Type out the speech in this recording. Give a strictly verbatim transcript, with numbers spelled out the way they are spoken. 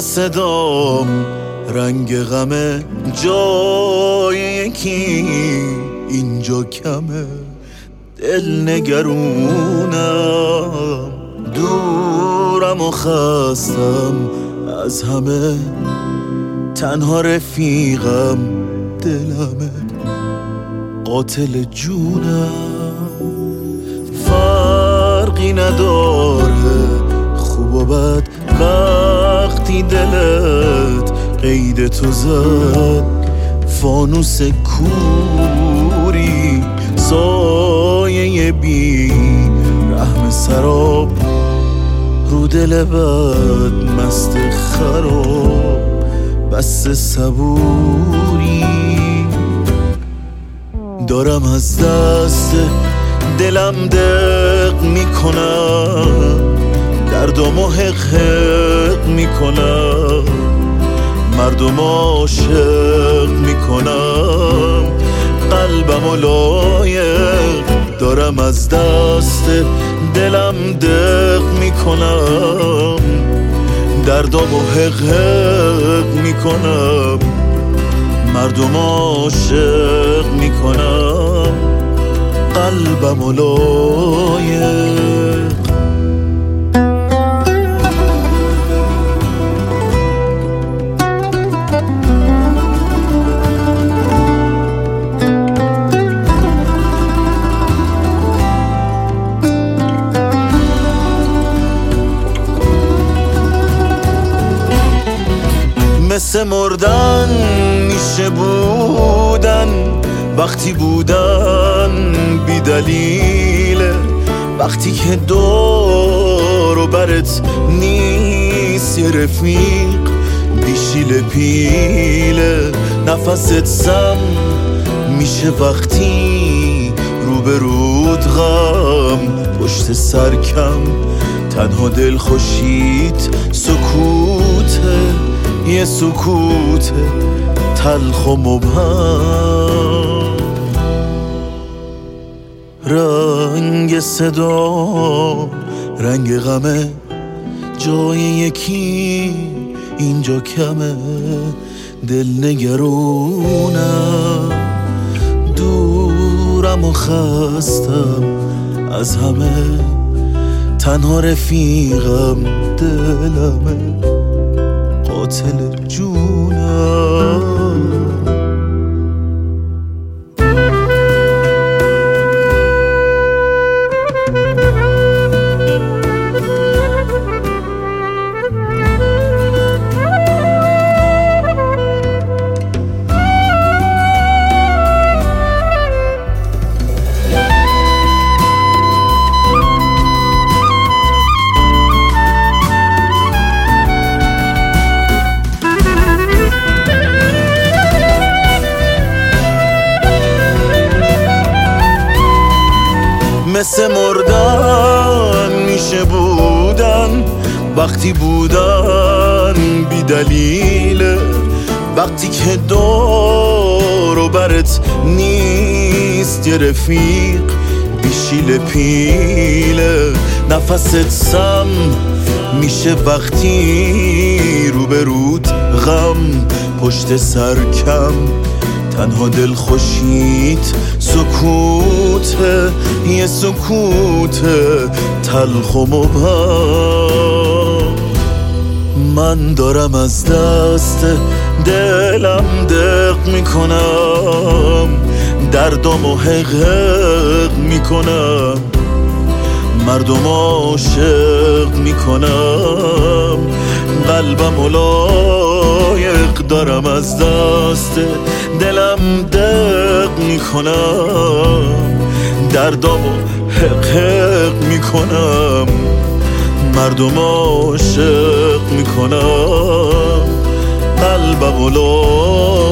صدام رنگ غمه جای یکی اینجا کمه، دل نگرونم دورم و خستم از همه، تنها رفیقم دلمه قاتل جونم. فرقی نداره خوب و بد وقتی دلت قید تو زد، فانوس کوری سایه بی رحم سراب، رو دل بد مست خراب بس صبوری. دارم از دست دلم دق میکنم، دردمو حق حق میکنم، مردم عاشق میکنم، قلبمو لایق. دارم از دست دلم دق میکنم، دردمو حق حق میکنم، مردم عاشق میکنم، قلبمو لایق. مثل مردن میشه بودن وقتی بودن بی دلیله، وقتی که دور و برت نیست یه رفیق بیشیل پیله، نفست سم میشه وقتی روبرود غم پشت سرکم، تنها دل خوشیت سکوته، یه سکوت تلخ و مبهم. رنگ صدا رنگ غمه جای یکی اینجا کمه، دل نگرونم دورم و خستم از همه، تنها رفیقم دلمه قاتل جونم. مثل مردن میشه بودن وقتی بودن بی دلیله، وقتی که دور و برت نیست یه رفیق بیشیل پیله، نفست سم میشه وقتی روبروت غم پشت سرکم، تنها دل خوشیت سکوته، یه سکوت تلخ و مبهم. من دارم از دست دلم دق میکنم، دردمو حق حق میکنم، مردم عاشق میکنم، قلبمو لایق. دارم از دست دلم دق میکنم، دردمو حق حق میکنم، مردم عاشق میکنم، قلبمو لایق.